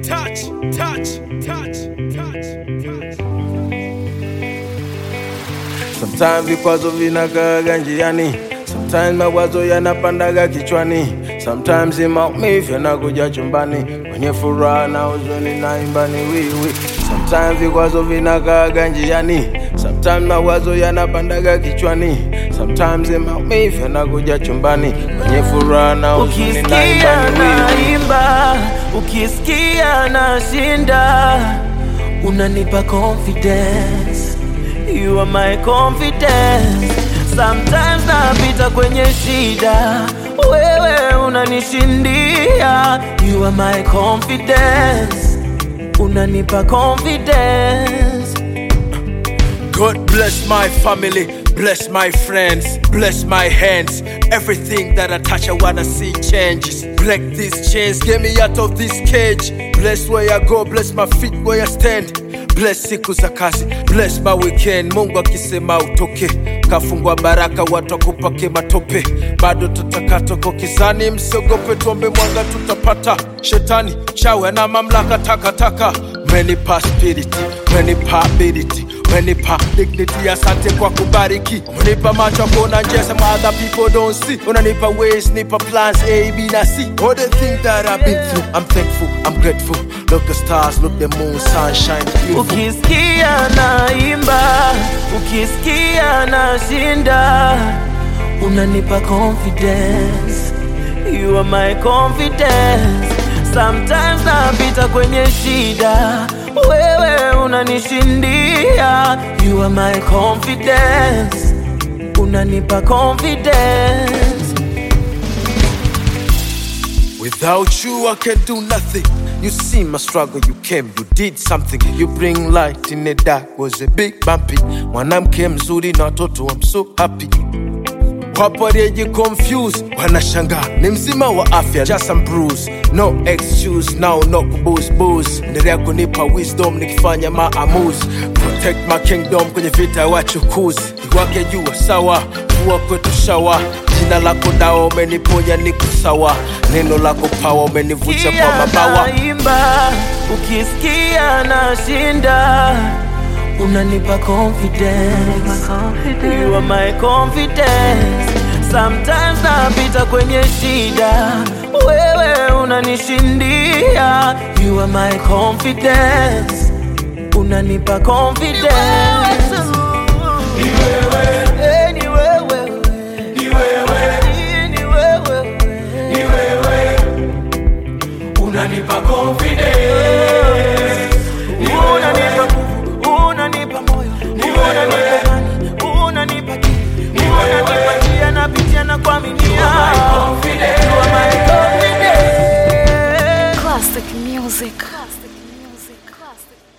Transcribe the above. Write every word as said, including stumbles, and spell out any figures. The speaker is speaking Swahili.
touch, touch, touch, touch, touch. Sometimes vikwazo vinakaga njiani, sometimes mawazo yanapandaga kichwani, sometimes maumivu yanakuja chumbani, kwenye furaha na huzuni naimba ni wiwi. Sometimes vikwazo vinakaga njiani, sometimes mawazo yanapandaga kichwani, sometimes maumivu yanakuja chumbani, kwenye furaha na huzuni naimba ni wiwi. Ukisikia nashinda, unanipa confidence. You are my confidence. Sometimes napita kwenye shida, wewe unanishindia. You are my confidence. Unanipa confidence. God bless my family, bless my friends, bless my hands. Everything that I touch I wanna see changes. Break these chains, get me out of this cage. Bless where I go, bless my feet where I stand. Bless siku za kazi, bless my weekend. Mungu akisema utoke, kafungwa baraka watu kupake matope. Bado tutakato kwa kizani, msiogope tuombe mwanga tutapata. Shetani, chawe na mamlaka takataka. Menipa spirit, menipa ability, menipa dignity, asante kwa kubariki. Unanipa macho kuona njia some other people don't see. Unanipa ways, nipa plans A, B na C. All the things that I've been through, I'm thankful, I'm grateful. Look the stars, look the moon, sunshine, beautiful. Ukisikia naimba, ukisikia nashinda, unanipa confidence. You are my confidence. Sometimes napita kwenye shida, wewe unanishindia. You are my confidence. Unanipa confidence. Without you I can do nothing. You see my struggle, you came, you did something. You bring light in the dark, was a big bumpy. Mwanamke mzuri na watoto, I'm so happy. Wapo walioji confused, wanashangaa ni mzima wa afya, just some bruise. No excuse, now no booze booze. Endelea kunipa wisdom nikifanya maamuzi. Protect my kingdom kwenye vita wachukuzi. Iwake jua sawa, kuwa kwetu shawa. Jina lako dawa umeniponya niko sawa. Neno lako power umenivucha kwa mabawa. Naimba, ukisikia nashinda, unanipa confidence. You are my confidence. Sometimes napita kwenye shida, wewe unanishindia. You are my confidence. Unanipa confidence. Ni wewe, ni wewe, ni wewe, ni wewe, ni wewe. Unanipa confidence. Unanipa nguvu, unanipa moyo, unanipa imani, unanipa kili, unanipa njia napitia na kuaminia. You are my confidence. Classic music. Classic music. Classic.